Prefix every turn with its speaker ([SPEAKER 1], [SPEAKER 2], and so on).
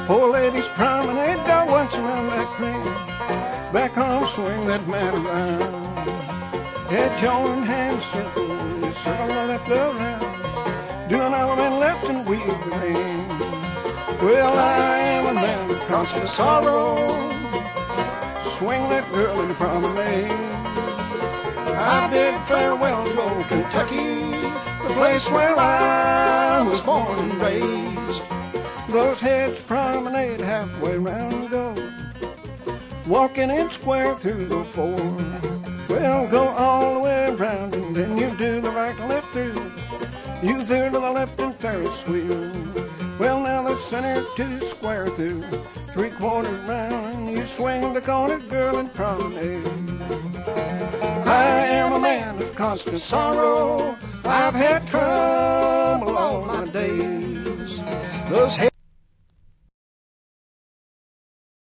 [SPEAKER 1] Four ladies promenade, got once around that cream. Back home, swing that man around. Head joined, hand circle, you circle the left around. Do an element left and weave the rain. Well, I am a man of constant sorrow. Swing that girl in the promenade. I bid farewell to old Kentucky, the place where I was born and raised. Those heads promenade halfway round go, walking in square through the four. Well, go all the way around and then you do the right and left through. You veer to the left and Ferris wheel. Well, now the center two square through, 3/4 round. You swing the corner, girl, and promenade. I am a man of constant sorrow. I've had trouble all my days. Those